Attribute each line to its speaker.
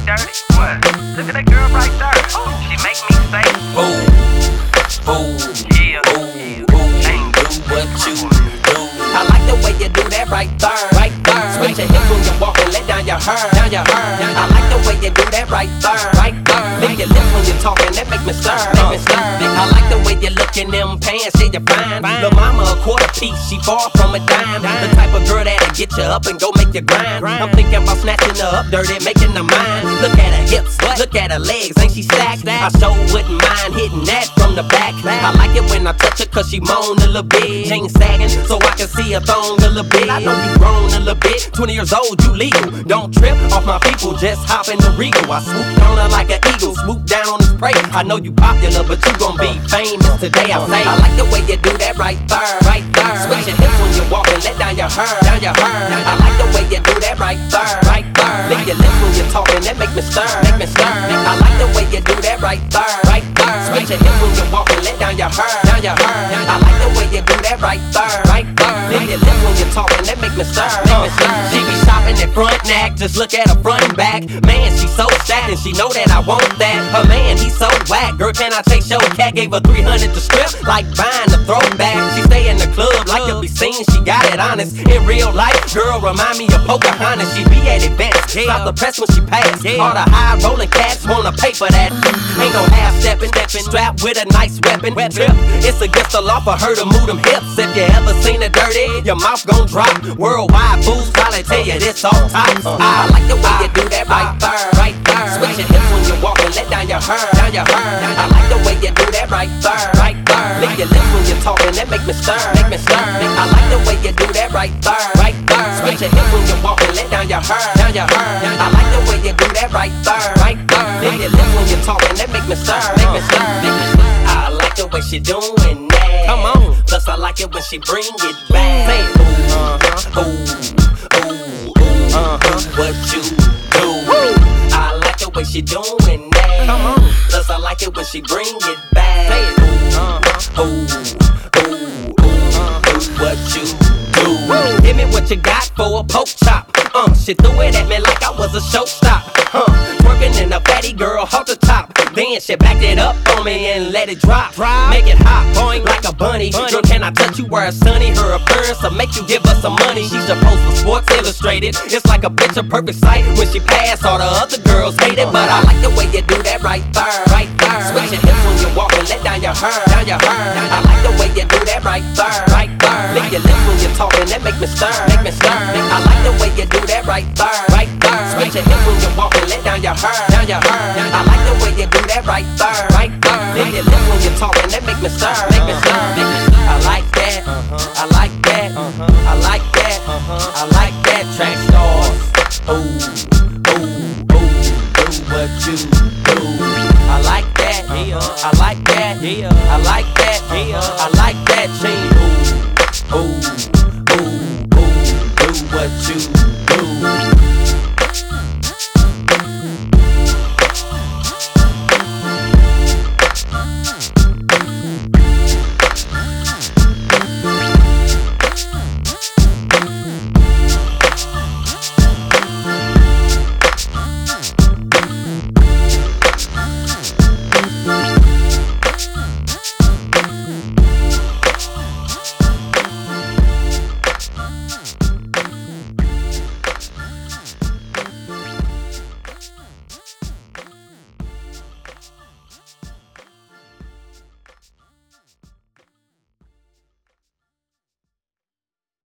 Speaker 1: dirty. What? Look at that girl right there. She make me say,
Speaker 2: Ooh, ooh,
Speaker 1: yeah,
Speaker 2: ooh, ooh, do what you do.
Speaker 3: I like the way you do that right there, right there. Switch your hips when you walk and let down your hair, down your hair. I like the way you do that right there, right there. Lick your lips when you're talking, that make me stir, make me stir. I like the way you look in them pants, see you fine. Lil' mama a quarter piece, she far from a dime. The type of girl that'll get you up and go make you grind. I'm thinking about snatching her up dirty, making her mine. Look at her hips, look at her legs, ain't she stacked? I sure wouldn't mind hitting that from the back. I like it when I touch her cause she moan a little bit. Jeans sagging so I can see her thong a little bit. I know you grown a little bit, 20 years old, you legal. Don't trip off my people, just hop in the Regal. I swooped on her like an eagle, swoop down on his prey. I know you popular, but you gon' be famous today, I say. I like the way you do that right there, right there. Switch your hips when you walk and let down your hair, down your hair. I like the way you do that right there, right there. Lick your lips when you're talking, that make me stir, make me stir. I like the way you do that right there, right there. Switch your hips when you walk and let down your hair, down your hair. I like the way you do that right there, right there. Lick your lips when you're talking, that make me stir, make me stir. She be shopping at front neck, just look at her front and back. Man, she so stacked and she know that I want that. Her man, he so whack. Girl, can I take your cat? Gave her 300 to strip, like buying a throwback. She stay in the club like to be seen, she got it honest. In real life, girl, remind me of Pocahontas. She be at events, stop the press when she pass. All the high rolling cats wanna pay for that. Ain't no half stepping, strapped with a nice weapon. Trip, it's against the law for her to move them hips. If you ever seen her dirty, your mouth gon' drop. Worldwide fools probably tell you this all time. I like the way you do that right there, right there. Switch your hips when you walk and let down your hair, down your hair. I like the way you do that right there, right there. Lick your lips when you're talking, that make me stir, make me stir. I like the way you do that right there, right there. Switch your hips when you walk and let down your hair, down your hair. I like the way you do that right there, right there. Lick your lips when you're talking, that make me stir, make me stir, make me stir. I like the way she doing that. Come on. Plus I like it when she bring it back. Say ooh, ooh, ooh, ooh, what you do. I like the way she doing that. Come on. Plus I like it when she bring it back. Say ooh, ooh, ooh, ooh, what you do. Give me what you got for a poke chop. She threw it at me like I was a showstop. Twerking in a fatty girl, hold the top. Then she backed it up on me and let it drop. Make it hot, boing like a bunny. Girl, can I touch you where it's sunny? Her appearance will make you give us some money. She's supposed for Sports Illustrated. It's like a picture perfect sight. When she pass, all the other girls hate it. But I like the way you do that right there, right there. Switch your hips when you walk and let down your hair, down your hair. I like the way you do that right there, right there. Lick your lips when you're talking, that make me stir, make me stir. I like the way you do that right there, right there. Switch your hips when you walk and let down your hair, down your hair. I like the way you do that right there, right there. Lick your lips when you're talking, that make me stir, make me stir, make me stir. I like that, I like that, I like that, I like that. Track stars, ooh, ooh, ooh, do what you do. I like that, I like that, I like that, I like that. Ooh, ooh.